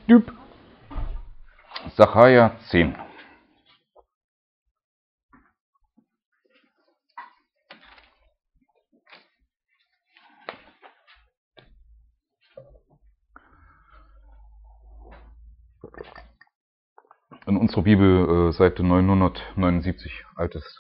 Düb. Sacharja 10. In unserer Bibel Seite 979, Altes.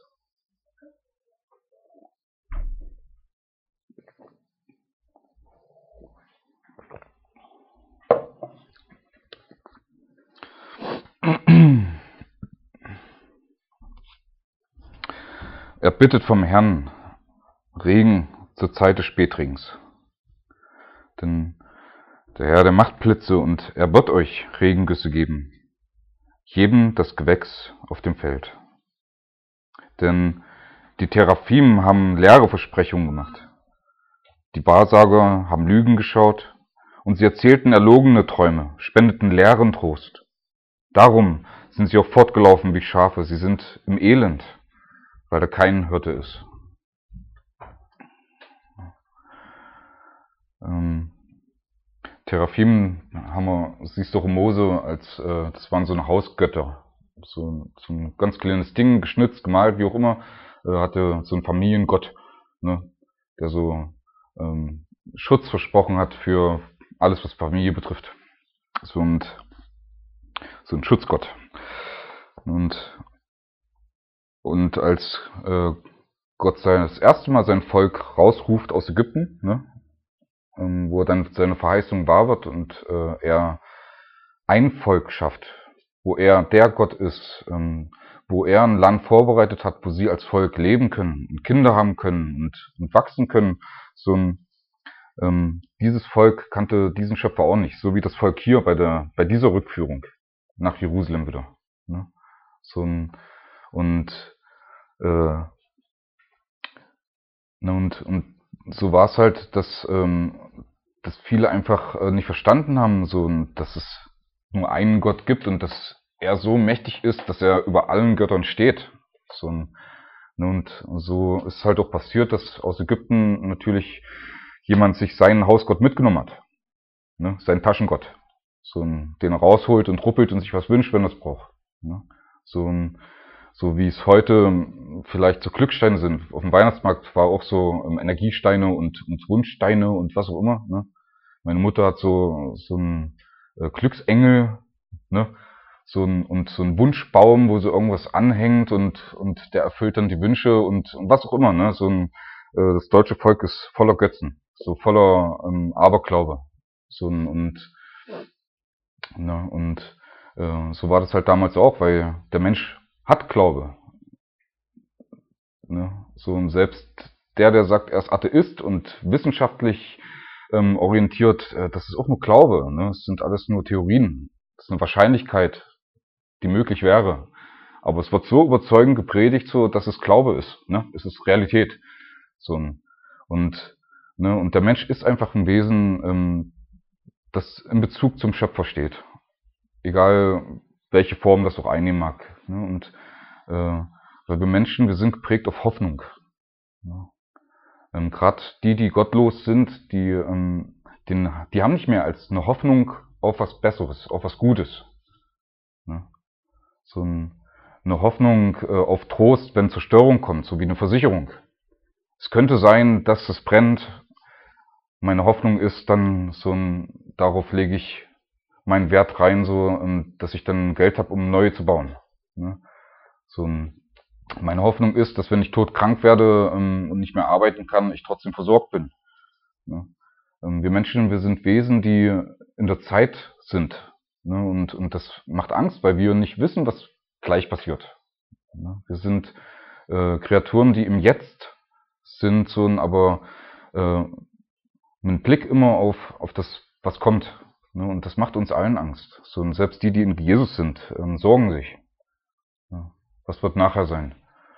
Er bittet vom Herrn Regen zur Zeit des Spätregens. Denn der Herr, der macht Blitze, und er wird euch Regengüsse geben, jedem das Gewächs auf dem Feld. Denn die Teraphim haben leere Versprechungen gemacht. Die Wahrsager haben Lügen geschaut, und sie erzählten erlogene Träume, spendeten leeren Trost. Darum sind sie auch fortgelaufen wie Schafe, sie sind im Elend, weil da kein Hirte ist. Teraphim siehst du auch in Mose, das waren so eine Hausgötter. So ein ganz kleines Ding, geschnitzt, gemalt, wie auch immer, hatte so einen Familiengott, ne, der so Schutz versprochen hat für alles, was Familie betrifft. So ein Schutzgott. Und als Gott das erste Mal sein Volk rausruft aus Ägypten, ne, wo dann seine Verheißung wahr wird und er ein Volk schafft, wo er der Gott ist, wo er ein Land vorbereitet hat, wo sie als Volk leben können und Kinder haben können und wachsen können. Dieses Volk kannte diesen Schöpfer auch nicht, so wie das Volk hier bei dieser Rückführung nach Jerusalem wieder. Ne? Und so war es halt, dass viele einfach nicht verstanden haben, dass es nur einen Gott gibt und dass er so mächtig ist, dass er über allen Göttern steht. Und so ist halt auch passiert, dass aus Ägypten natürlich jemand sich seinen Hausgott mitgenommen hat, ne, seinen Taschengott, den er rausholt und ruppelt und sich was wünscht, wenn er es braucht. Ne? So wie es heute vielleicht so Glücksteine sind. Auf dem Weihnachtsmarkt war auch so Energiesteine und Wunschsteine und was auch immer. Ne? Meine Mutter hat so einen Glücksengel, ne? So ein Wunschbaum, wo so irgendwas anhängt und der erfüllt dann die Wünsche und was auch immer. Ne? Das deutsche Volk ist voller Götzen, so voller Aberglaube. So war das halt damals auch, weil der Mensch hat Glaube. Ne? Und selbst der sagt, er ist Atheist und wissenschaftlich orientiert, das ist auch nur Glaube. Ne? Es sind alles nur Theorien. Das ist eine Wahrscheinlichkeit, die möglich wäre. Aber es wird so überzeugend gepredigt, so dass es Glaube ist. Ne? Es ist Realität. Und der Mensch ist einfach ein Wesen, das in Bezug zum Schöpfer steht. Egal welche Form das auch einnehmen mag. Ne? Weil wir Menschen, wir sind geprägt auf Hoffnung. Ja. Gerade die gottlos sind, die haben nicht mehr als eine Hoffnung auf was Besseres, auf was Gutes. Ja. Eine Hoffnung auf Trost, wenn Zerstörung kommt, so wie eine Versicherung. Es könnte sein, dass es brennt. Meine Hoffnung ist dann darauf lege ich meinen Wert rein, dass ich dann Geld habe, um neue zu bauen. Ja. Meine Hoffnung ist, dass wenn ich todkrank werde und nicht mehr arbeiten kann, ich trotzdem versorgt bin. Ja. Wir Menschen, wir sind Wesen, die in der Zeit sind. Ne? Und das macht Angst, weil wir nicht wissen, was gleich passiert. Ne? Wir sind Kreaturen, die im Jetzt sind, aber mit Blick immer auf das, was kommt. Ne? Und das macht uns allen Angst. Und selbst die in Jesus sind, sorgen sich. Ja. Was wird nachher sein?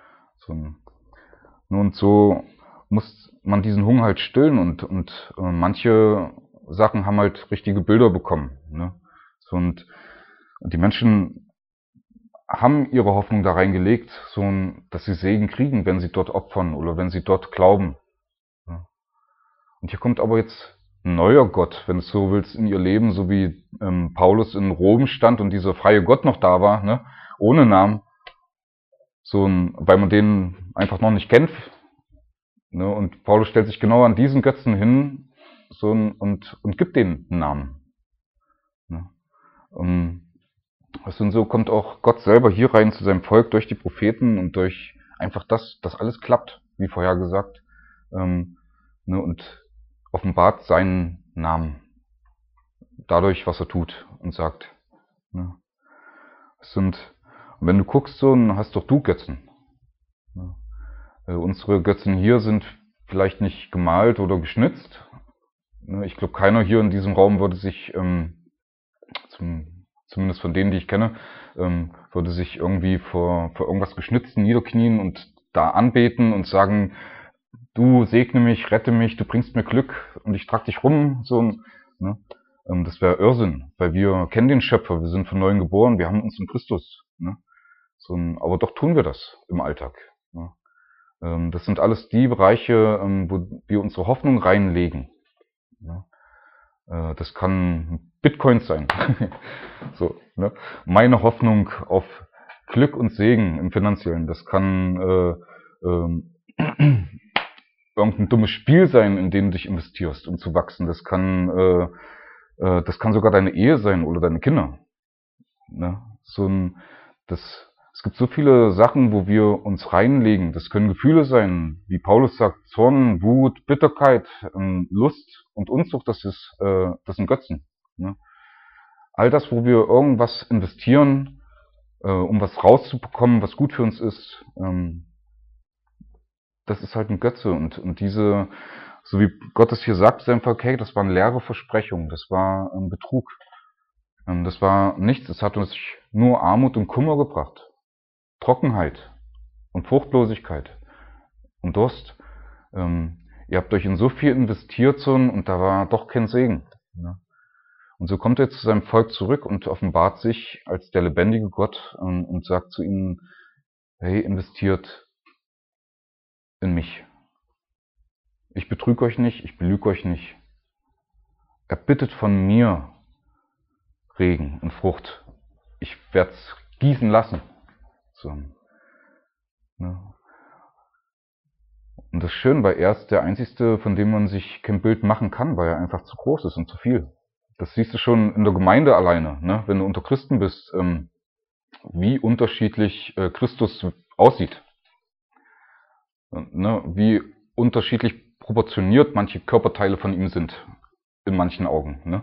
Und so muss man diesen Hunger halt stillen und manche Sachen haben halt richtige Bilder bekommen. Ne? Und die Menschen haben ihre Hoffnung da reingelegt, dass sie Segen kriegen, wenn sie dort opfern oder wenn sie dort glauben. Ja. Und hier kommt aber jetzt ein neuer Gott, wenn du es so willst, in ihr Leben, so wie Paulus in Rom stand und dieser freie Gott noch da war, ne, ohne Namen, weil man den einfach noch nicht kennt. Ne, und Paulus stellt sich genau an diesen Götzen hin und gibt denen einen Namen. Ne. Und so kommt auch Gott selber hier rein zu seinem Volk durch die Propheten und durch einfach dass alles klappt, wie vorher gesagt, ne, und offenbart seinen Namen dadurch, was er tut und sagt. Ne. Und wenn du guckst, so, dann hast doch du Götzen. Ne. Unsere Götzen hier sind vielleicht nicht gemalt oder geschnitzt. Ne. Ich glaube, keiner hier in diesem Raum würde sich zumindest von denen, die ich kenne, würde sich irgendwie vor irgendwas Geschnitzten niederknien und da anbeten und sagen, du segne mich, rette mich, du bringst mir Glück und ich trag dich rum. So, ne? Das wäre Irrsinn, weil wir kennen den Schöpfer, wir sind von neuem geboren, wir haben uns in Christus. Ne? Aber doch tun wir das im Alltag. Ne? Das sind alles die Bereiche, wo wir unsere Hoffnung reinlegen. Ne? Das kann Bitcoins sein. So, ne? Meine Hoffnung auf Glück und Segen im Finanziellen. Das kann irgendein dummes Spiel sein, in dem du dich investierst, um zu wachsen. Das kann sogar deine Ehe sein oder deine Kinder. Ne? Es gibt so viele Sachen, wo wir uns reinlegen. Das können Gefühle sein, wie Paulus sagt, Zorn, Wut, Bitterkeit, Lust und Unzucht, das sind Götzen. Ne? All das, wo wir irgendwas investieren, um was rauszubekommen, was gut für uns ist, das ist halt ein Götze. Und diese, so wie Gott es hier sagt, sein Volk, hey, das waren leere Versprechungen, das war Betrug. Das war nichts, es hat uns nur Armut und Kummer gebracht. Trockenheit und Fruchtlosigkeit und Durst. Ihr habt euch in so viel investiert und da war doch kein Segen. Ne? Und so kommt er zu seinem Volk zurück und offenbart sich als der lebendige Gott und sagt zu ihnen, hey, investiert in mich. Ich betrüge euch nicht, ich belüge euch nicht. Erbittet von mir Regen und Frucht. Ich werde es gießen lassen. So. Ne? Und das ist schön, weil er ist der Einzige, von dem man sich kein Bild machen kann, weil er einfach zu groß ist und zu viel. Das siehst du schon in der Gemeinde alleine, ne? Wenn du unter Christen bist, wie unterschiedlich Christus aussieht. Ne? Wie unterschiedlich proportioniert manche Körperteile von ihm sind, in manchen Augen. Ne?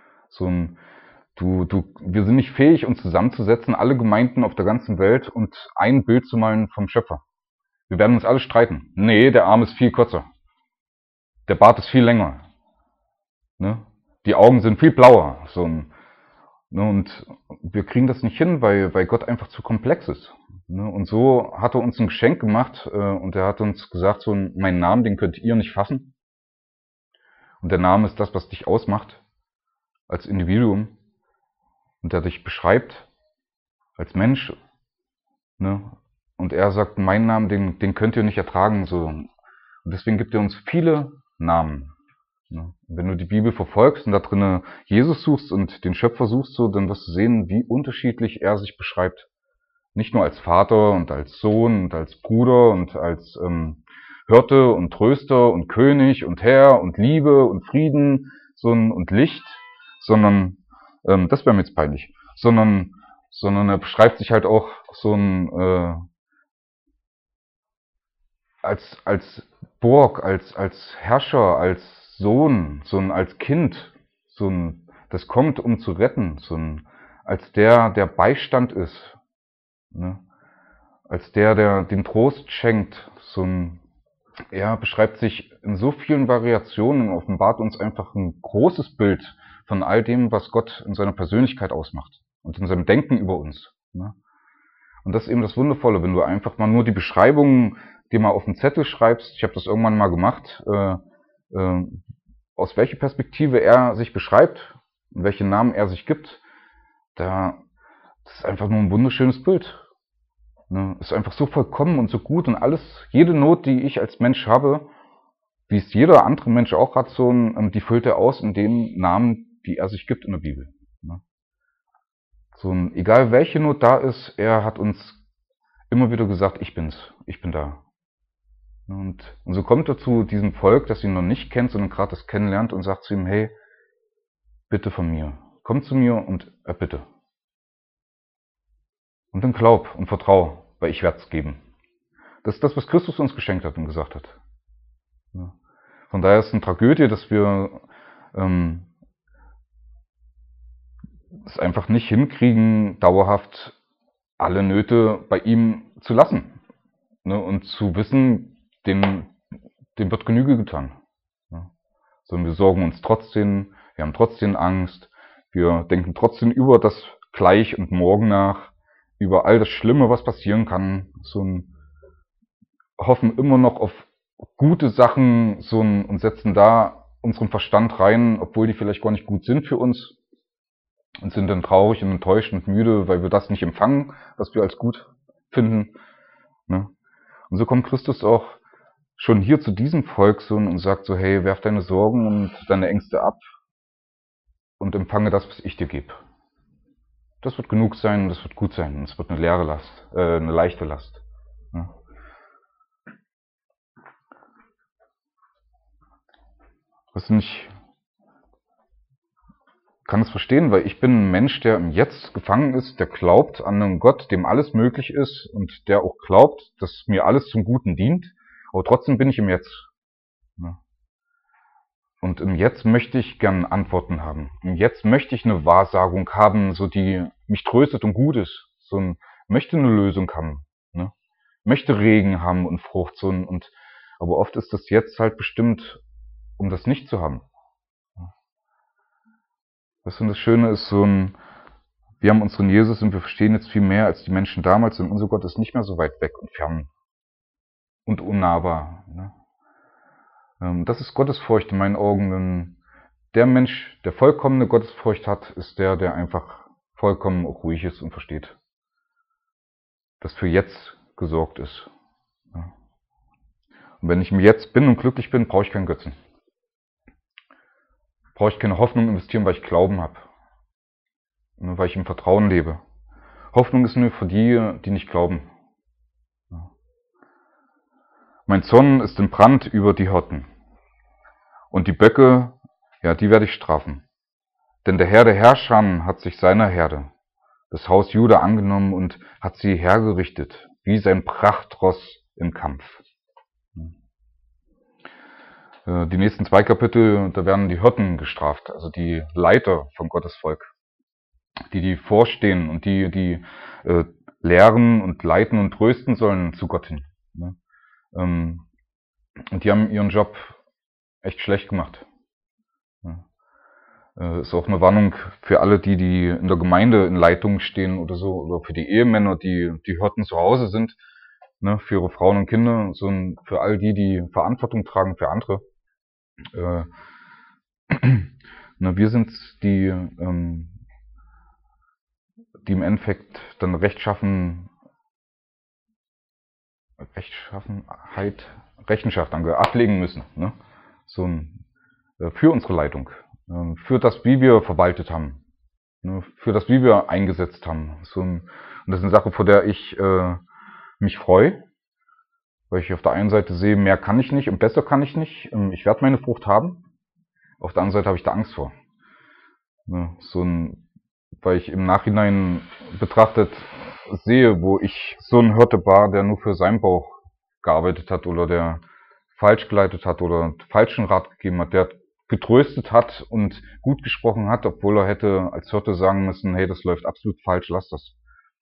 Wir sind nicht fähig, uns zusammenzusetzen, alle Gemeinden auf der ganzen Welt und ein Bild zu malen vom Schöpfer. Wir werden uns alle streiten. Nee, der Arm ist viel kürzer. Der Bart ist viel länger. Ne? Die Augen sind viel blauer. Ne? Und wir kriegen das nicht hin, weil Gott einfach zu komplex ist. Ne? Und so hat er uns ein Geschenk gemacht und er hat uns gesagt, so meinen Namen, den könnt ihr nicht fassen. Und der Name ist das, was dich ausmacht als Individuum und der dich beschreibt als Mensch. Ne? Und er sagt, meinen Namen, den könnt ihr nicht ertragen. So. Und deswegen gibt er uns viele Namen. Ne? Wenn du die Bibel verfolgst und da drinnen Jesus suchst und den Schöpfer suchst, so, dann wirst du sehen, wie unterschiedlich er sich beschreibt. Nicht nur als Vater und als Sohn und als Bruder und als Hirte und Tröster und König und Herr und Liebe und Frieden und Licht, sondern, das wäre mir jetzt peinlich, sondern er beschreibt sich halt auch als Burg, als Herrscher, als Sohn, als Kind, das kommt, um zu retten, als der Beistand ist, ne? Als der den Trost schenkt, er beschreibt sich in so vielen Variationen und offenbart uns einfach ein großes Bild von all dem, was Gott in seiner Persönlichkeit ausmacht und in seinem Denken über uns. Ne? Und das ist eben das Wundervolle, wenn du einfach mal nur die Beschreibungen dir mal auf den Zettel schreibst. Ich habe das irgendwann mal gemacht, aus welcher Perspektive er sich beschreibt und welchen Namen er sich gibt. Das ist einfach nur ein wunderschönes Bild. Ne? Ist einfach so vollkommen und so gut und alles, jede Not, die ich als Mensch habe, wie es jeder andere Mensch auch hat, die füllt er aus in den Namen, die er sich gibt in der Bibel. Egal welche Not da ist, er hat uns immer wieder gesagt, ich bin's, ich bin da. Und so kommt er zu diesem Volk, das ihn noch nicht kennt, sondern gerade das kennenlernt und sagt zu ihm, hey, bitte von mir, komm zu mir und erbitte. Und dann glaub und vertrau, weil ich werde es geben. Das ist das, was Christus uns geschenkt hat und gesagt hat. Von daher ist es eine Tragödie, dass wir es einfach nicht hinkriegen, dauerhaft alle Nöte bei ihm zu lassen. Und zu wissen, dem wird Genüge getan. Sondern wir sorgen uns trotzdem, wir haben trotzdem Angst, wir denken trotzdem über das Gleich und Morgen nach, über all das Schlimme, was passieren kann, hoffen immer noch auf gute Sachen und setzen da unseren Verstand rein, obwohl die vielleicht gar nicht gut sind für uns, und sind dann traurig und enttäuscht und müde, weil wir das nicht empfangen, was wir als gut finden. Und so kommt Christus auch schon hier zu diesem Volk und sagt so, hey, werf deine Sorgen und deine Ängste ab und empfange das, was ich dir gebe. Das wird genug sein, das wird gut sein, und es wird eine leichte Last. Ich kann es verstehen, weil ich bin ein Mensch, der im Jetzt gefangen ist, der glaubt an einen Gott, dem alles möglich ist und der auch glaubt, dass mir alles zum Guten dient, aber trotzdem bin ich im Jetzt. Und im Jetzt möchte ich gern Antworten haben. Im Jetzt möchte ich eine Wahrsagung haben, die mich tröstet und gut ist. Möchte eine Lösung haben. Möchte Regen haben und Frucht. Aber oft ist das Jetzt halt bestimmt, um das nicht zu haben. Das Schöne ist wir haben unseren Jesus und wir verstehen jetzt viel mehr als die Menschen damals, und unser Gott ist nicht mehr so weit weg und fern und unnahbar. Das ist Gottesfurcht in meinen Augen. Der Mensch, der vollkommene Gottesfurcht hat, ist der einfach vollkommen auch ruhig ist und versteht, dass für jetzt gesorgt ist. Und wenn ich im Jetzt bin und glücklich bin, brauche ich keinen Götzen. Brauche ich keine Hoffnung investieren, weil ich Glauben habe. Weil ich im Vertrauen lebe. Hoffnung ist nur für die, die nicht glauben. Mein Zorn ist in Brand über die Hirten. Und die Böcke, ja, die werde ich strafen. Denn der Herr der Herrscher hat sich seiner Herde, das Haus Juda, angenommen und hat sie hergerichtet, wie sein Prachtross im Kampf. Die nächsten 2 Kapitel, da werden die Hirten gestraft, also die Leiter vom Gottesvolk, die vorstehen und die lehren und leiten und trösten sollen zu Gott hin. Und die haben ihren Job echt schlecht gemacht. Ist auch eine Warnung für alle, die in der Gemeinde in Leitung stehen oder so, oder für die Ehemänner, die Hirten zu Hause sind, für ihre Frauen und Kinder, für all die Verantwortung tragen für andere. Wir sind die im Endeffekt dann Rechenschaft ablegen müssen, für unsere Leitung, für das, wie wir verwaltet haben, für das, wie wir eingesetzt haben. Und das ist eine Sache, vor der ich mich freue, weil ich auf der einen Seite sehe, mehr kann ich nicht und besser kann ich nicht. Ich werde meine Frucht haben. Auf der anderen Seite habe ich da Angst vor. Weil ich im Nachhinein betrachtet sehe, wo ich so ein Hirte war, der nur für seinen Bauch gearbeitet hat oder der falsch geleitet hat oder falschen Rat gegeben hat, der getröstet hat und gut gesprochen hat, obwohl er hätte als Hirte sagen müssen, hey, das läuft absolut falsch, lass das.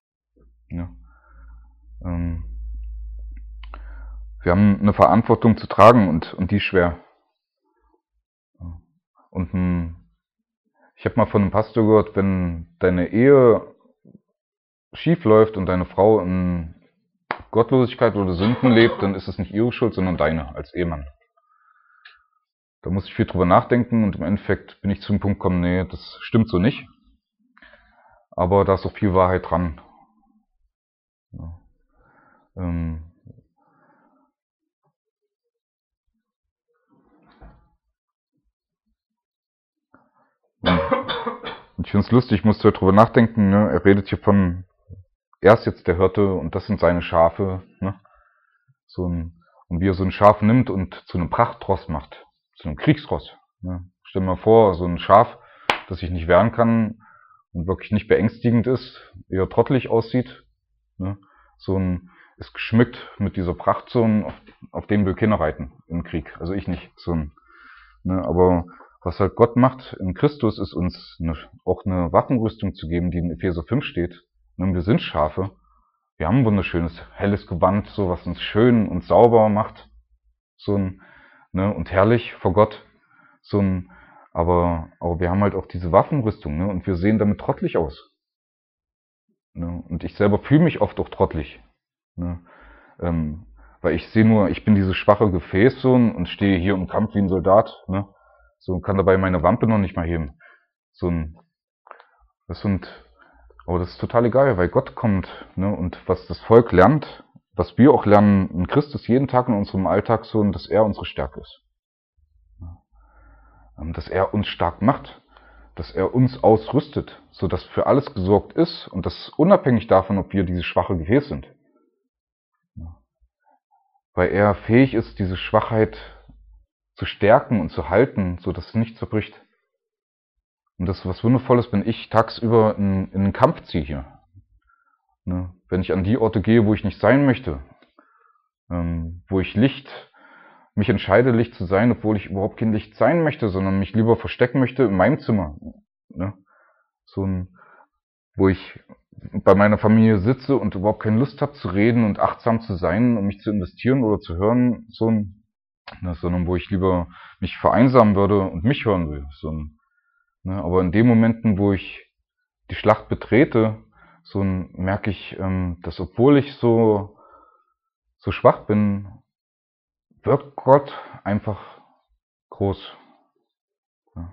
Wir haben eine Verantwortung zu tragen und die ist schwer. Und ich habe mal von einem Pastor gehört, wenn deine Ehe schief läuft und deine Frau in Gottlosigkeit oder Sünden lebt, dann ist es nicht ihre Schuld, sondern deine als Ehemann. Da muss ich viel drüber nachdenken und im Endeffekt bin ich zum Punkt gekommen, nee, das stimmt so nicht. Aber da ist auch viel Wahrheit dran. Und ich finde es lustig, ich musste drüber nachdenken, ne? Er redet hier von, er ist jetzt der Hirte und das sind seine Schafe, ne? Und wie er so ein Schaf nimmt und zu einem Prachtross macht, zu einem Kriegsross. Ne? Stell dir mal vor, so ein Schaf, das sich nicht wehren kann und wirklich nicht beängstigend ist, eher trottelig aussieht, ne? Ist geschmückt mit dieser Pracht, auf dem will keiner reiten im Krieg. Also ich nicht. Ne? Aber was halt Gott macht in Christus, ist uns auch eine Waffenrüstung zu geben, die in Epheser 5 steht. Ne? Wir sind Schafe. Wir haben ein wunderschönes, helles Gewand, so was uns schön und sauber macht. Ne? Und herrlich vor Gott. Aber wir haben halt auch diese Waffenrüstung, ne? Und wir sehen damit trottelig aus. Ne? Und ich selber fühle mich oft auch trottelig. Ne? Weil ich sehe nur, ich bin dieses schwache Gefäß und stehe hier im Kampf wie ein Soldat, ne? Kann dabei meine Wampe noch nicht mal heben. Aber das ist total egal, weil Gott kommt, ne? Und was das Volk lernt, was wir auch lernen in Christus jeden Tag in unserem Alltag, dass er unsere Stärke ist. Dass er uns stark macht, dass er uns ausrüstet, sodass für alles gesorgt ist und das unabhängig davon, ob wir dieses schwache Gefäß sind. Weil er fähig ist, diese Schwachheit zu stärken und zu halten, sodass es nicht zerbricht. Und das ist was Wundervolles, wenn ich tagsüber in einen Kampf ziehe hier. Ne? Wenn ich an die Orte gehe, wo ich nicht sein möchte, wo ich mich entscheide, Licht zu sein, obwohl ich überhaupt kein Licht sein möchte, sondern mich lieber verstecken möchte in meinem Zimmer. Ne? Wo ich bei meiner Familie sitze und überhaupt keine Lust habe zu reden und achtsam zu sein, um mich zu investieren oder zu hören, sondern wo ich lieber mich vereinsamen würde und mich hören will. Ne? Aber in den Momenten, wo ich die Schlacht betrete, merke ich, dass obwohl ich so schwach bin, wirkt Gott einfach groß. Ja.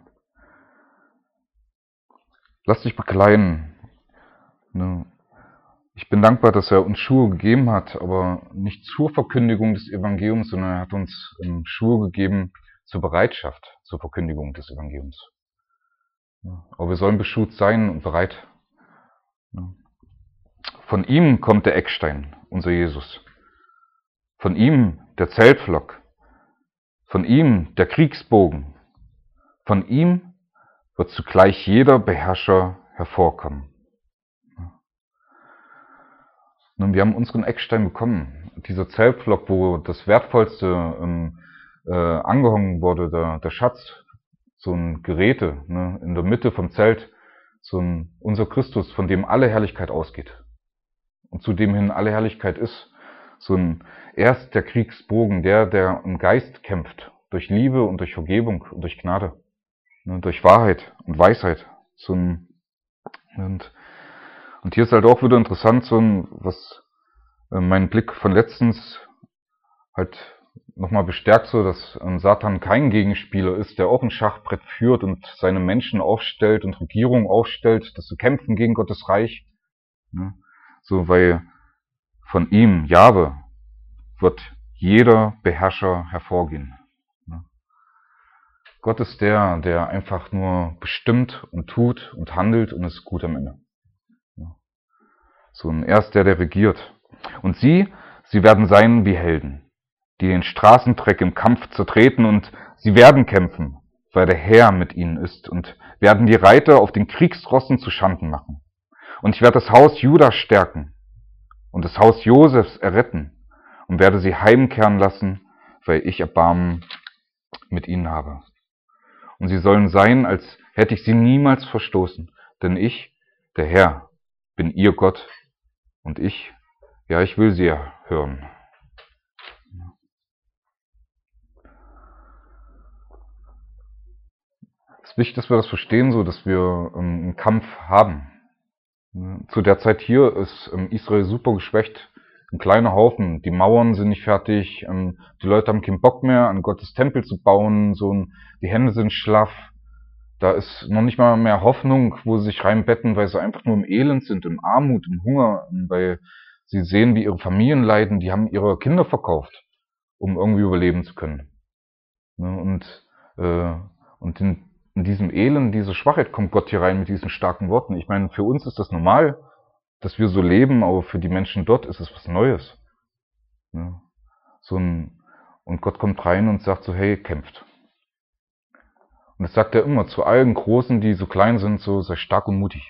Lass dich bekleiden. Ne? Ich bin dankbar, dass er uns Schuhe gegeben hat, aber nicht zur Verkündigung des Evangeliums, sondern er hat uns Schuhe gegeben zur Bereitschaft, zur Verkündigung des Evangeliums. Ja. Aber wir sollen beschut sein und bereit. Ja. Von ihm kommt der Eckstein, unser Jesus. Von ihm der Zeltpflock. Von ihm der Kriegsbogen. Von ihm wird zugleich jeder Beherrscher hervorkommen. Nun, wir haben unseren Eckstein bekommen. Dieser Zeltpflock, wo das Wertvollste angehangen wurde, der Schatz, so ein Geräte, ne, in der Mitte vom Zelt, unser Christus, von dem alle Herrlichkeit ausgeht. Und zu dem hin alle Herrlichkeit ist. Erst der Kriegsbogen, der im Geist kämpft, durch Liebe und durch Vergebung und durch Gnade, ne, durch Wahrheit und Weisheit. Und hier ist halt auch wieder interessant, was mein Blick von letztens halt nochmal bestärkt, dass Satan kein Gegenspieler ist, der auch ein Schachbrett führt und seine Menschen aufstellt und Regierungen aufstellt, dass sie kämpfen gegen Gottes Reich. Ne? Weil von ihm, Jahwe, wird jeder Beherrscher hervorgehen. Ne? Gott ist der einfach nur bestimmt und tut und handelt und ist gut am Ende. Er ist der regiert. Und sie werden sein wie Helden, die den Straßentreck im Kampf zertreten, und sie werden kämpfen, weil der Herr mit ihnen ist, und werden die Reiter auf den Kriegsrossen zu Schanden machen. Und ich werde das Haus Juda stärken und das Haus Josefs erretten und werde sie heimkehren lassen, weil ich Erbarmen mit ihnen habe. Und sie sollen sein, als hätte ich sie niemals verstoßen, denn ich, der Herr, bin ihr Gott, und ich will sie hören. Es ist wichtig, dass wir das verstehen, dass wir einen Kampf haben. Zu der Zeit hier ist Israel super geschwächt, ein kleiner Haufen. Die Mauern sind nicht fertig, die Leute haben keinen Bock mehr, an Gottes Tempel zu bauen, die Hände sind schlaff. Da ist noch nicht mal mehr Hoffnung, wo sie sich reinbetten, weil sie einfach nur im Elend sind, im Armut, im Hunger, weil sie sehen, wie ihre Familien leiden. Die haben ihre Kinder verkauft, um irgendwie überleben zu können. Und in diesem Elend, diese Schwachheit kommt Gott hier rein mit diesen starken Worten. Ich meine, für uns ist das normal, dass wir so leben, aber für die Menschen dort ist es was Neues. Ja. Und Gott kommt rein und sagt so, hey, kämpft. Und das sagt er immer zu allen Großen, die so klein sind, so, sei stark und mutig.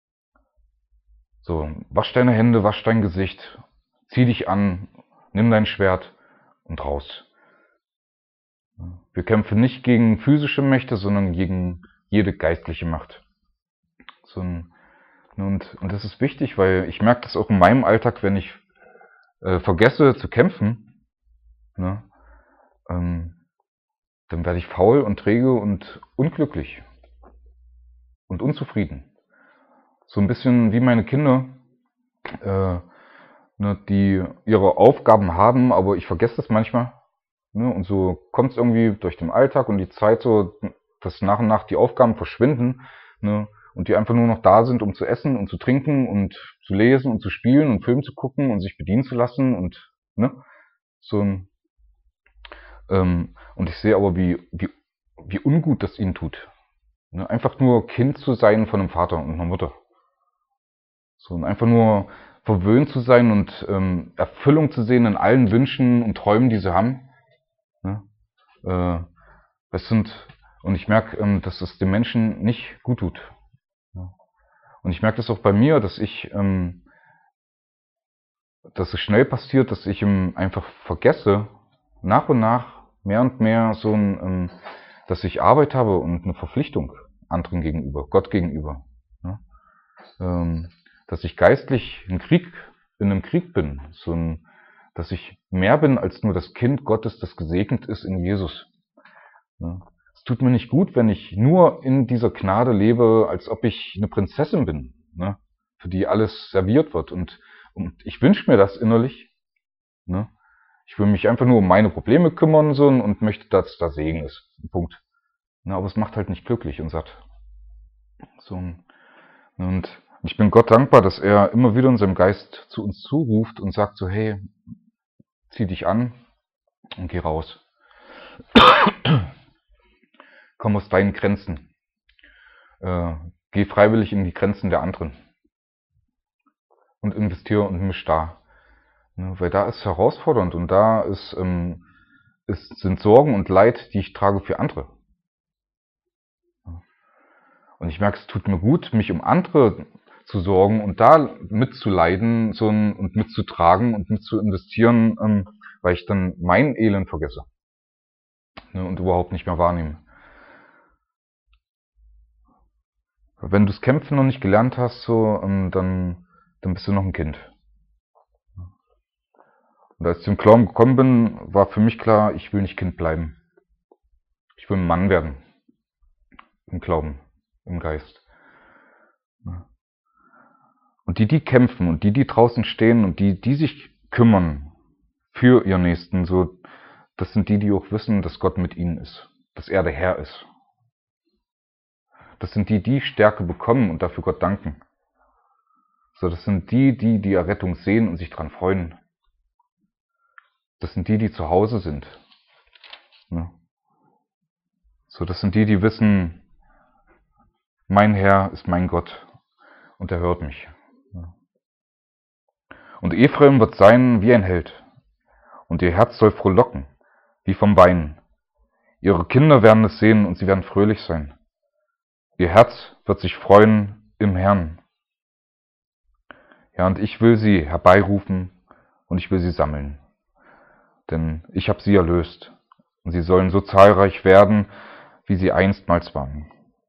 So, wasch deine Hände, wasch dein Gesicht, zieh dich an, nimm dein Schwert und raus. Wir kämpfen nicht gegen physische Mächte, sondern gegen jede geistliche Macht. Und das ist wichtig, weil ich merke das auch in meinem Alltag, wenn ich vergesse zu kämpfen, ne, dann werde ich faul und träge und unglücklich und unzufrieden. So ein bisschen wie meine Kinder, ne, die ihre Aufgaben haben, aber ich vergesse das manchmal. Ne, und so kommt es irgendwie durch den Alltag und die Zeit so, dass nach und nach die Aufgaben verschwinden, ne, und die einfach nur noch da sind, um zu essen und zu trinken und zu lesen und zu spielen und Film zu gucken und sich bedienen zu lassen und ne, so ein und ich sehe aber, wie ungut das ihnen tut. Ne? Einfach nur Kind zu sein von einem Vater und einer Mutter. So, und einfach nur verwöhnt zu sein und Erfüllung zu sehen in allen Wünschen und Träumen, die sie haben. Ne? Und ich merke, dass es den Menschen nicht gut tut. Ja. Und ich merke das auch bei mir, dass es schnell passiert, dass ich einfach vergesse, nach und nach mehr und mehr dass ich Arbeit habe und eine Verpflichtung anderen gegenüber, Gott gegenüber. Ja? Dass ich geistlich in einem Krieg bin, dass ich mehr bin als nur das Kind Gottes, das gesegnet ist in Jesus. Ja? Es tut mir nicht gut, wenn ich nur in dieser Gnade lebe, als ob ich eine Prinzessin bin, ne? Für die alles serviert wird. Und ich wünsche mir das innerlich. Ne? Ich will mich einfach nur um meine Probleme kümmern und möchte, dass da Segen ist. Punkt. Na, aber es macht halt nicht glücklich und satt. Und ich bin Gott dankbar, dass er immer wieder in seinem Geist zu uns zuruft und sagt so, hey, zieh dich an und geh raus. Komm aus deinen Grenzen. Geh freiwillig in die Grenzen der anderen. Und investiere und misch da. Weil da ist herausfordernd und da sind Sorgen und Leid, die ich trage für andere. Und ich merke, es tut mir gut, mich um andere zu sorgen und da mitzuleiden und mitzutragen und mit zu investieren, weil ich dann mein Elend vergesse, ne, und überhaupt nicht mehr wahrnehme. Wenn du das Kämpfen noch nicht gelernt hast, dann bist du noch ein Kind. Und als ich zum Glauben gekommen bin, war für mich klar, ich will nicht Kind bleiben. Ich will ein Mann werden. Im Glauben, im Geist. Und die kämpfen und die draußen stehen und die sich kümmern für ihr Nächsten, das sind die auch wissen, dass Gott mit ihnen ist, dass er der Herr ist. Das sind die Stärke bekommen und dafür Gott danken. So, das sind die Errettung sehen und sich dran freuen. Das sind die zu Hause sind. Ja. So, das sind die wissen, mein Herr ist mein Gott und er hört mich. Ja. Und Ephraim wird sein wie ein Held und ihr Herz soll frohlocken, wie vom Wein. Ihre Kinder werden es sehen und sie werden fröhlich sein. Ihr Herz wird sich freuen im Herrn. Ja, und ich will sie herbeirufen und ich will sie sammeln. Denn ich habe sie erlöst und sie sollen so zahlreich werden, wie sie einstmals waren.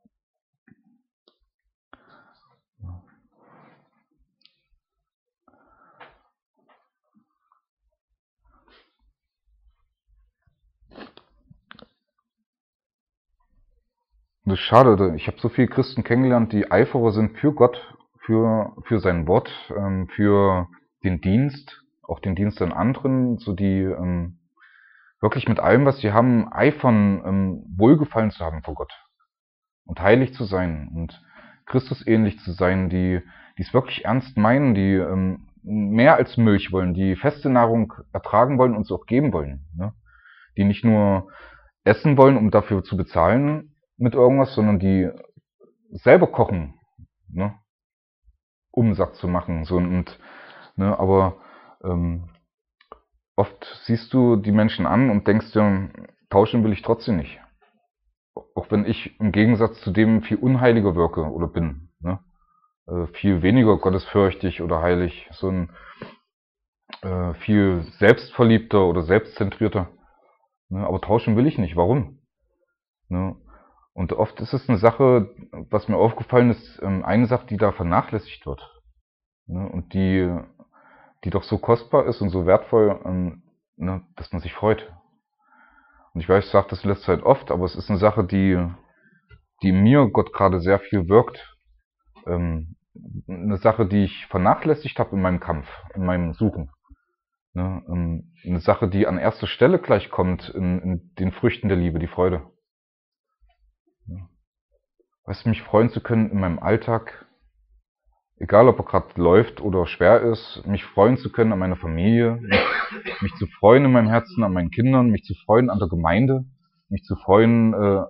Und das ist schade, ich habe so viele Christen kennengelernt, die Eiferer sind für Gott, für sein Wort, für den Dienst, auch den Dienst an anderen, die wirklich mit allem, was sie haben, eifern, Wohlgefallen zu haben vor Gott und heilig zu sein und Christus ähnlich zu sein, die es wirklich ernst meinen, die mehr als Milch wollen, die feste Nahrung ertragen wollen und es auch geben wollen, ne? Die nicht nur essen wollen, um dafür zu bezahlen, mit irgendwas, sondern die selber kochen, ne, um satt zu machen. So, und, ne, aber oft siehst du die Menschen an und denkst dir, tauschen will ich trotzdem nicht. Auch wenn ich im Gegensatz zu dem viel unheiliger wirke oder bin, ne? Viel weniger gottesfürchtig oder heilig, so ein viel selbstverliebter oder selbstzentrierter. Ne? Aber tauschen will ich nicht. Warum? Ne? Und oft ist es eine Sache, was mir aufgefallen ist, eine Sache, die da vernachlässigt wird. Ne? Und die doch so kostbar ist und so wertvoll, ne, dass man sich freut. Und ich weiß, ich sage das in letzter Zeit oft, aber es ist eine Sache, die in mir Gott gerade sehr viel wirkt. Eine Sache, die ich vernachlässigt habe in meinem Kampf, in meinem Suchen. Ne? Eine Sache, die an erster Stelle gleich kommt in den Früchten der Liebe, die Freude. Ja. Weißt du, mich freuen zu können in meinem Alltag, egal ob er gerade läuft oder schwer ist, mich freuen zu können an meiner Familie, mich zu freuen in meinem Herzen an meinen Kindern, mich zu freuen an der Gemeinde, mich zu freuen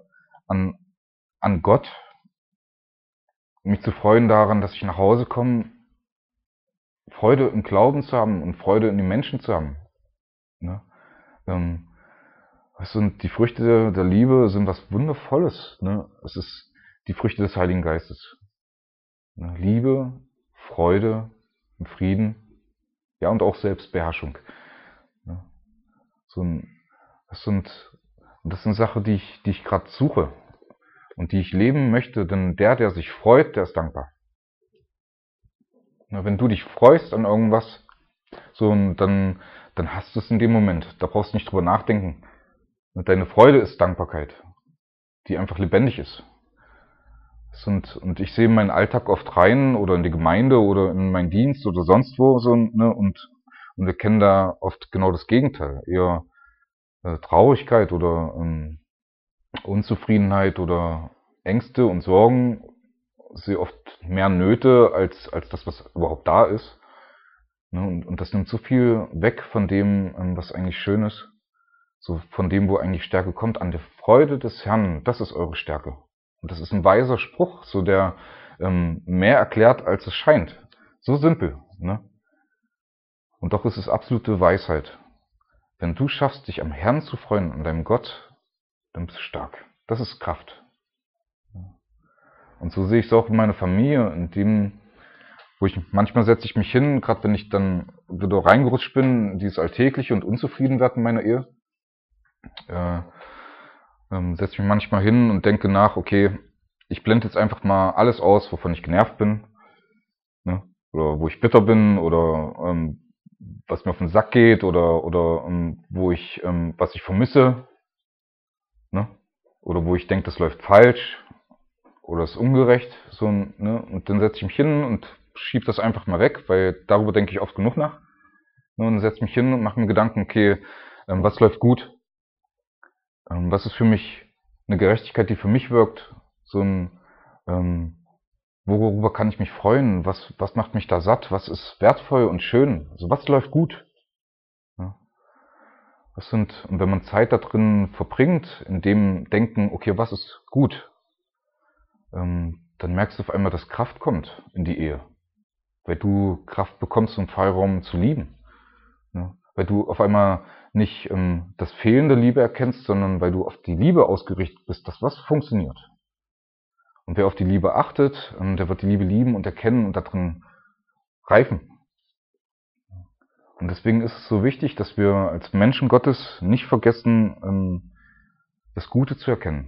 an Gott, mich zu freuen daran, dass ich nach Hause komme, Freude im Glauben zu haben und Freude in den Menschen zu haben. Ne? Weißt du, und die Früchte der Liebe sind was Wundervolles. Ne? Es ist die Früchte des Heiligen Geistes. Ne? Liebe, Freude, Frieden, ja, und auch Selbstbeherrschung. Ne? Das sind Sachen, die ich gerade suche und die ich leben möchte, denn der sich freut, der ist dankbar. Ne? Wenn du dich freust an irgendwas, dann hast du es in dem Moment. Da brauchst du nicht drüber nachdenken. Und deine Freude ist Dankbarkeit, die einfach lebendig ist. Und ich sehe in meinen Alltag oft rein oder in die Gemeinde oder in meinen Dienst oder sonst wo so, ne, und wir kennen da oft genau das Gegenteil, eher Traurigkeit oder Unzufriedenheit oder Ängste und Sorgen, sehe oft mehr Nöte als das, was überhaupt da ist. Ne, und das nimmt so viel weg von dem, was eigentlich schön ist, so von dem, wo eigentlich Stärke kommt. An der Freude des Herrn, das ist eure Stärke. Und das ist ein weiser Spruch, so der mehr erklärt, als es scheint. So simpel, ne? Und doch ist es absolute Weisheit. Wenn du schaffst, dich am Herrn zu freuen, an deinem Gott, dann bist du stark. Das ist Kraft. Und so sehe ich es auch in meiner Familie, in dem, manchmal setze ich mich hin, gerade wenn ich dann wieder reingerutscht bin, in dieses Alltägliche und unzufrieden werden in meiner Ehe, setze ich mich manchmal hin und denke nach, okay, ich blende jetzt einfach mal alles aus, wovon ich genervt bin, ne? Oder wo ich bitter bin oder was mir auf den Sack geht oder was ich vermisse, ne? Oder wo ich denke, das läuft falsch oder ist ungerecht, so, ne? Und dann setze ich mich hin und schiebe das einfach mal weg, weil darüber denke ich oft genug nach. Ne? Und dann setze ich mich hin und mache mir Gedanken, okay, was läuft gut? Was ist für mich eine Gerechtigkeit, die für mich wirkt? So ein, worüber kann ich mich freuen? Was macht mich da satt? Was ist wertvoll und schön? Also was läuft gut? Ja. Und wenn man Zeit da drin verbringt, in dem Denken, okay, was ist gut? Dann merkst du auf einmal, dass Kraft kommt in die Ehe. Weil du Kraft bekommst, um Freiraum zu lieben. Ja. Weil du auf einmal nicht das fehlende Liebe erkennst, sondern weil du auf die Liebe ausgerichtet bist, dass was funktioniert. Und wer auf die Liebe achtet, der wird die Liebe lieben und erkennen und darin reifen. Und deswegen ist es so wichtig, dass wir als Menschen Gottes nicht vergessen, das Gute zu erkennen.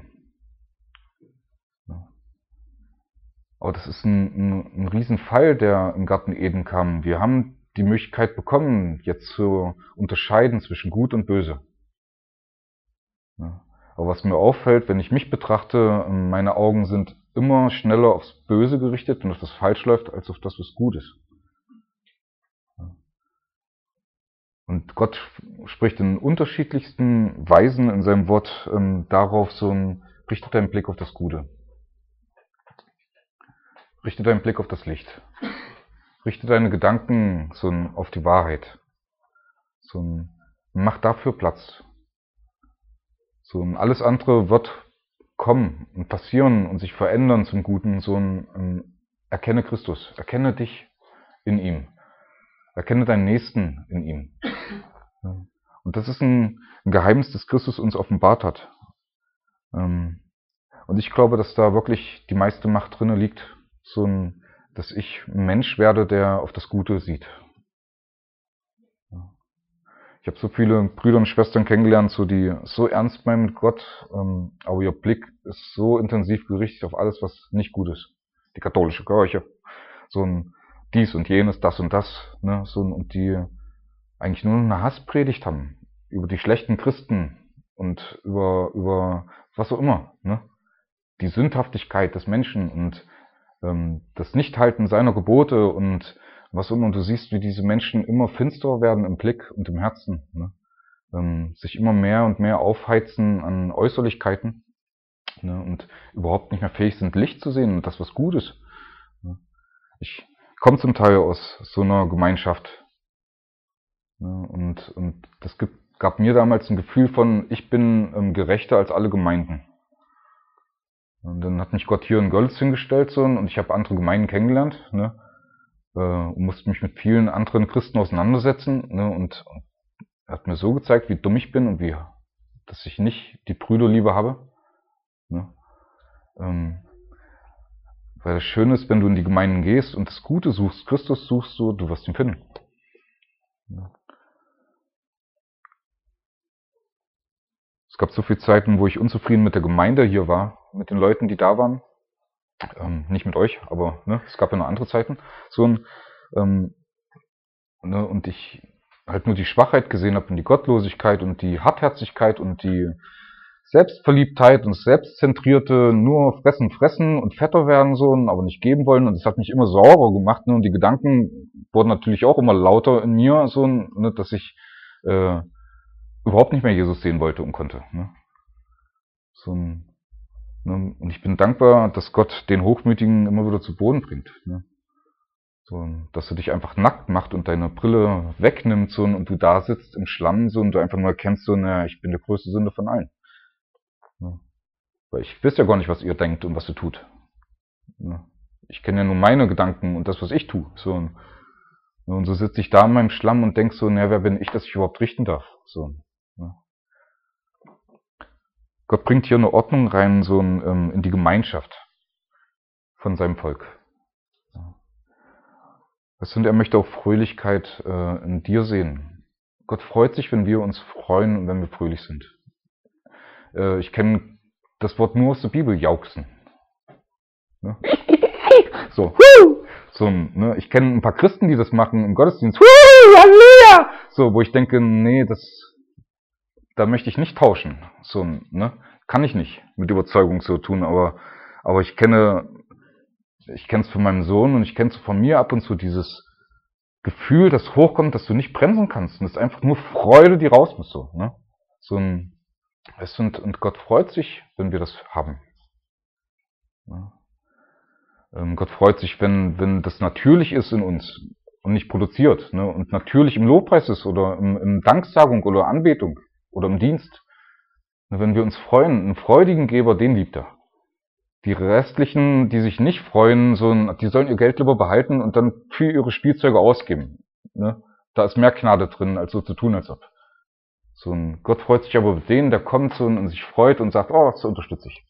Aber das ist ein Riesenfall, der im Garten Eden kam. Wir haben die Möglichkeit bekommen, jetzt zu unterscheiden zwischen Gut und Böse. Aber was mir auffällt, wenn ich mich betrachte, meine Augen sind immer schneller aufs Böse gerichtet und auf das falsch läuft, als auf das, was gut ist. Und Gott spricht in unterschiedlichsten Weisen in seinem Wort darauf, richte deinen Blick auf das Gute. Richte deinen Blick auf das Licht. Richte deine Gedanken auf die Wahrheit. Mach dafür Platz. Alles andere wird kommen und passieren und sich verändern zum Guten, so ein erkenne Christus, erkenne dich in ihm, erkenne deinen Nächsten in ihm. Und das ist ein Geheimnis, das Christus uns offenbart hat. Und ich glaube, dass da wirklich die meiste Macht drinne liegt, dass ich ein Mensch werde, der auf das Gute sieht. Ich habe so viele Brüder und Schwestern kennengelernt, die so ernst meinen mit Gott, aber ihr Blick ist so intensiv gerichtet auf alles, was nicht gut ist. Die katholische Kirche, dies und jenes, das und das, ne, und die eigentlich nur eine Hasspredigt haben über die schlechten Christen und über was auch immer, ne, die Sündhaftigkeit des Menschen und das Nichthalten seiner Gebote und was immer. Und du siehst, wie diese Menschen immer finsterer werden im Blick und im Herzen, ne? Sich immer mehr und mehr aufheizen an Äußerlichkeiten, ne? Und überhaupt nicht mehr fähig sind, Licht zu sehen und das, was gut ist. Ne? Ich komme zum Teil aus so einer Gemeinschaft, ne? Und das gab mir damals ein Gefühl von, ich bin gerechter als alle Gemeinden. Und dann hat mich Gott hier in Görlitz hingestellt und ich habe andere Gemeinden kennengelernt, ne? Und musste mich mit vielen anderen Christen auseinandersetzen, ne? Und er hat mir so gezeigt, wie dumm ich bin und dass ich nicht die Brüderliebe habe, ne? Weil das Schöne ist, wenn du in die Gemeinden gehst und das Gute suchst, Christus suchst du wirst ihn finden. Ja. Es gab so viele Zeiten, wo ich unzufrieden mit der Gemeinde hier war, mit den Leuten, die da waren. Nicht mit euch, aber ne, es gab ja noch andere Zeiten. Ne, und ich halt nur die Schwachheit gesehen habe und die Gottlosigkeit und die Hartherzigkeit und die Selbstverliebtheit und das Selbstzentrierte, nur fressen, fressen und fetter werden aber nicht geben wollen. Und das hat mich immer saurer gemacht. Ne? Und die Gedanken wurden natürlich auch immer lauter in mir, ne, dass ich überhaupt nicht mehr Jesus sehen wollte und konnte. Ne? Ne? Und ich bin dankbar, dass Gott den Hochmütigen immer wieder zu Boden bringt. Ne? Dass er dich einfach nackt macht und deine Brille wegnimmt und du da sitzt im Schlamm und du einfach nur erkennst, ich bin der größte Sünder von allen. Ja. Weil ich weiß ja gar nicht, was ihr denkt und was ihr tut. Ja. Ich kenne ja nur meine Gedanken und das, was ich tue. Und so sitze ich da in meinem Schlamm und denk wer bin ich, dass ich überhaupt richten darf? Ja. Gott bringt hier eine Ordnung rein, in die Gemeinschaft von seinem Volk. Er möchte auch Fröhlichkeit in dir sehen. Gott freut sich, wenn wir uns freuen und wenn wir fröhlich sind. Ich kenne das Wort nur aus der Bibel, jauchzen. Ne? Ne? Ich kenne ein paar Christen, die das machen im Gottesdienst. Halleluja! Wo ich denke, nee, da möchte ich nicht tauschen. Ne? Kann ich nicht mit Überzeugung so tun, aber ich kenne es von meinem Sohn und ich kenne es von mir ab und zu, dieses Gefühl, das hochkommt, dass du nicht bremsen kannst. Und es ist einfach nur Freude, die raus muss. Ne? Und Gott freut sich, wenn wir das haben. Ja. Gott freut sich, wenn das natürlich ist in uns und nicht produziert, ne? Und natürlich im Lobpreis ist oder in Danksagung oder Anbetung oder im Dienst. Wenn wir uns freuen, einen freudigen Geber, den liebt er. Die restlichen, die sich nicht freuen, die sollen ihr Geld lieber behalten und dann für ihre Spielzeuge ausgeben. Ne? Da ist mehr Gnade drin, als so zu tun, als ob. Gott freut sich aber über den, der kommt und sich freut und sagt, das unterstütze ich.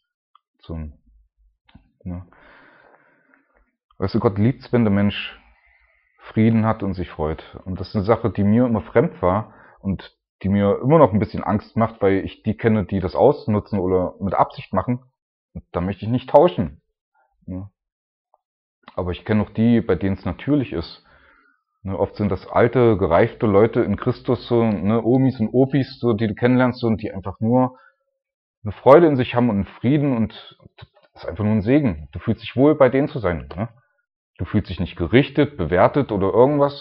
Ne? Weißt du, Gott liebt's, wenn der Mensch Frieden hat und sich freut. Und das ist eine Sache, die mir immer fremd war und die mir immer noch ein bisschen Angst macht, weil ich die kenne, die das ausnutzen oder mit Absicht machen. Und da möchte ich nicht tauschen. Ja. Aber ich kenne auch die, bei denen es natürlich ist. Ne, oft sind das alte, gereifte Leute in Christus, ne, Omis und Opis, die du kennenlernst, und die einfach nur eine Freude in sich haben und einen Frieden, und das ist einfach nur ein Segen. Du fühlst dich wohl, bei denen zu sein. Ne? Du fühlst dich nicht gerichtet, bewertet oder irgendwas.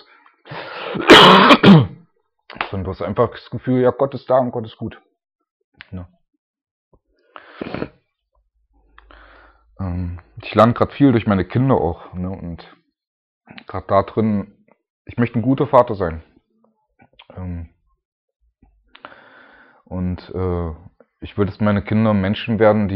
Sondern du hast einfach das Gefühl, ja, Gott ist da und Gott ist gut. Ja. Ich lerne gerade viel durch meine Kinder auch. Ne? Und gerade da drin, ich möchte ein guter Vater sein. Und Ich will, dass meine Kinder Menschen werden,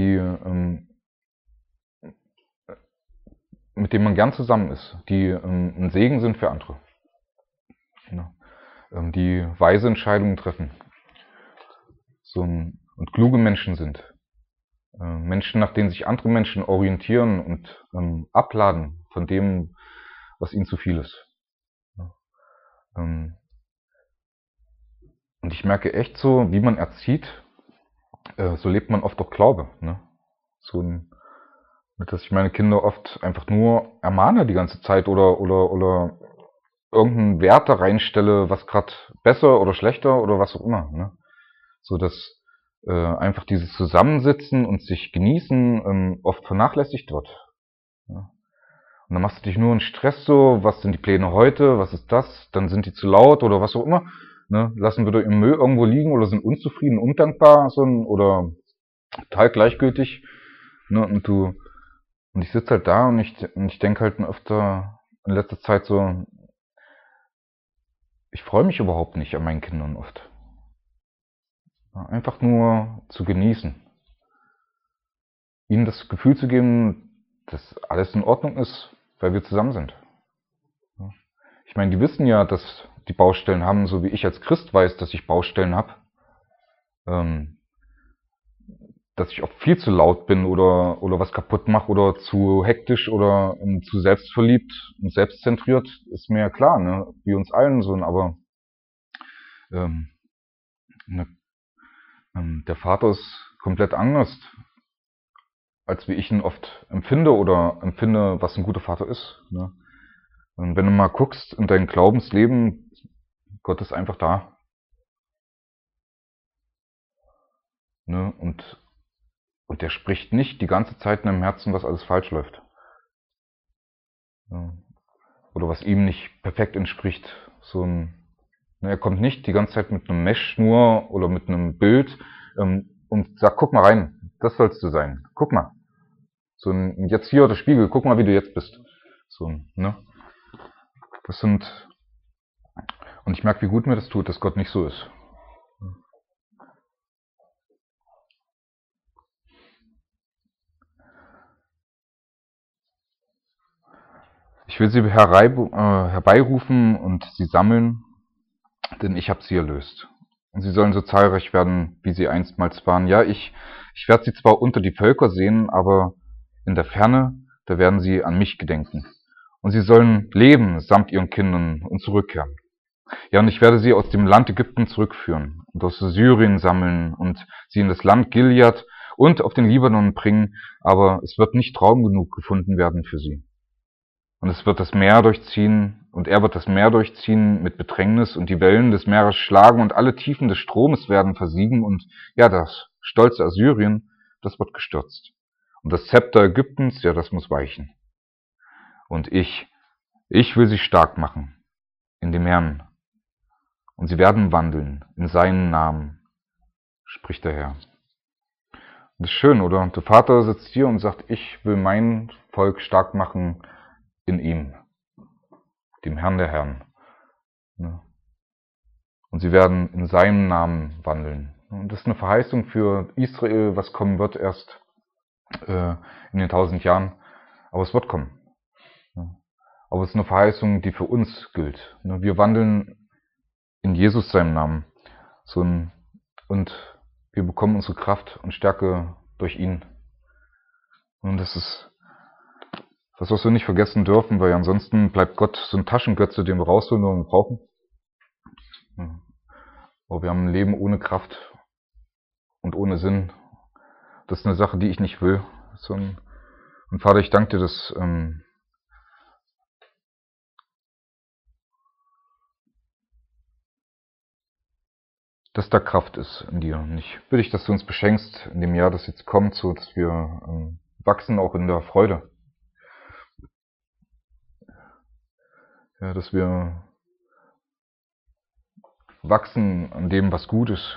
mit denen man gern zusammen ist, die ein Segen sind für andere, ne? Die weise Entscheidungen treffen und kluge Menschen sind. Menschen, nach denen sich andere Menschen orientieren und abladen von dem, was ihnen zu viel ist. Und ich merke echt so, wie man erzieht, so lebt man oft auch Glaube. Ne? Dass ich meine Kinder oft einfach nur ermahne die ganze Zeit oder irgendeinen Wert da reinstelle, was gerade besser oder schlechter oder was auch immer. Ne? So dass einfach dieses Zusammensitzen und sich genießen oft vernachlässigt wird. Ja. Und dann machst du dich nur in Stress so, was sind die Pläne heute, was ist das, dann sind die zu laut oder was auch immer. Ne? Lassen wir im Müll irgendwo liegen oder sind unzufrieden, undankbar oder total gleichgültig. Ne? Und ich sitze halt da und ich denke halt öfter in letzter Zeit so, ich freue mich überhaupt nicht an meinen Kindern oft. Ja, einfach nur zu genießen. Ihnen das Gefühl zu geben, dass alles in Ordnung ist, weil wir zusammen sind. Ja. Ich meine, die wissen ja, dass die Baustellen haben, so wie ich als Christ weiß, dass ich Baustellen habe. Dass ich oft viel zu laut bin oder was kaputt mache oder zu hektisch oder zu selbstverliebt und selbstzentriert, ist mir ja klar, ne? Wie uns allen so, aber ähm, ne, der Vater ist komplett anders, als wie ich ihn oft empfinde was ein guter Vater ist. Ne? Und wenn du mal guckst in dein Glaubensleben, Gott ist einfach da. Ne? Und der spricht nicht die ganze Zeit in deinem Herzen, was alles falsch läuft. Ja. Oder was ihm nicht perfekt entspricht. Er kommt nicht die ganze Zeit mit einem Messschnur oder mit einem Bild und sagt, guck mal rein, das sollst du sein. Guck mal. Jetzt hier der Spiegel, guck mal, wie du jetzt bist. Ne? Und ich merke, wie gut mir das tut, dass Gott nicht so ist. Ich will sie herbeirufen und sie sammeln, denn ich habe sie erlöst. Und sie sollen so zahlreich werden, wie sie einstmals waren. Ja, ich werde sie zwar unter die Völker sehen, aber in der Ferne, da werden sie an mich gedenken. Und sie sollen leben samt ihren Kindern und zurückkehren. Ja, und ich werde sie aus dem Land Ägypten zurückführen und aus Syrien sammeln und sie in das Land Gilead und auf den Libanon bringen, aber es wird nicht Raum genug gefunden werden für sie. Und es wird das Meer durchziehen, und er wird das Meer durchziehen mit Bedrängnis, und die Wellen des Meeres schlagen, und alle Tiefen des Stromes werden versiegen, und ja, das stolze Assyrien, das wird gestürzt. Und das Zepter Ägyptens, ja, das muss weichen. Und ich will sie stark machen in dem Herrn, und sie werden wandeln in seinen Namen, spricht der Herr. Das ist schön, oder? Der Vater sitzt hier und sagt, ich will mein Volk stark machen in ihm, dem Herrn der Herren. Und sie werden in seinem Namen wandeln. Und das ist eine Verheißung für Israel, was kommen wird erst in den 1000 Jahren. Aber es wird kommen. Aber es ist eine Verheißung, die für uns gilt. Wir wandeln in Jesus seinem Namen. Und wir bekommen unsere Kraft und Stärke durch ihn. Und das ist das, was wir nicht vergessen dürfen, weil ansonsten bleibt Gott so ein Taschengötze, den wir rausholen, wenn wir brauchen. Aber wir haben ein Leben ohne Kraft und ohne Sinn. Das ist eine Sache, die ich nicht will. Und Vater, ich danke dir, dass da Kraft ist in dir. Und ich bitte dich, dass du uns beschenkst in dem Jahr, das jetzt kommt, so dass wir wachsen auch in der Freude. Ja, dass wir wachsen an dem, was gut ist.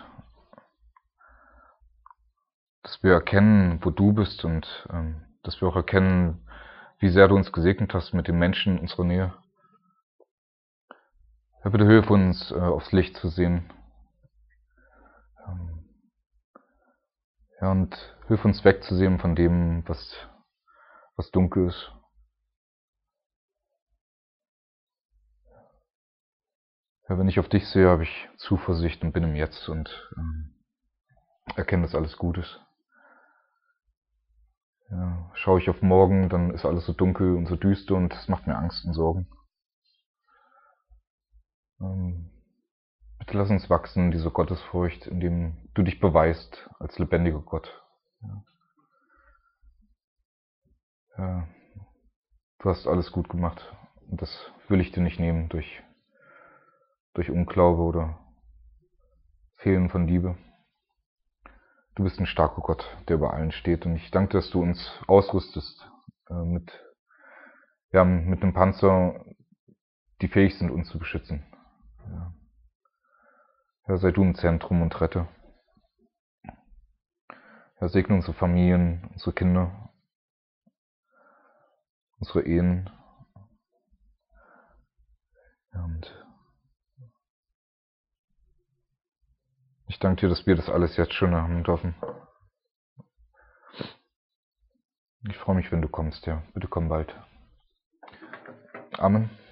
Dass wir erkennen, wo du bist und dass wir auch erkennen, wie sehr du uns gesegnet hast mit den Menschen in unserer Nähe. Herr, bitte hilf uns, aufs Licht zu sehen. Ja, und hilf uns wegzusehen von dem, was dunkel ist. Ja, wenn ich auf dich sehe, habe ich Zuversicht und bin im Jetzt und erkenne, dass alles gut ist. Ja, schaue ich auf morgen, dann ist alles so dunkel und so düster und das macht mir Angst und Sorgen. Bitte lass uns wachsen in diese Gottesfurcht, indem du dich beweist als lebendiger Gott. Ja, du hast alles gut gemacht und das will ich dir nicht nehmen durch Unglaube oder Fehlen von Liebe. Du bist ein starker Gott, der über allen steht und ich danke dir, dass du uns ausrüstest mit einem Panzer, die fähig sind, uns zu beschützen. Ja, sei du im Zentrum und rette. Ja, segne unsere Familien, unsere Kinder, unsere Ehen. Ja, und ich danke dir, dass wir das alles jetzt schon haben dürfen. Ich freue mich, wenn du kommst, ja. Bitte komm bald. Amen.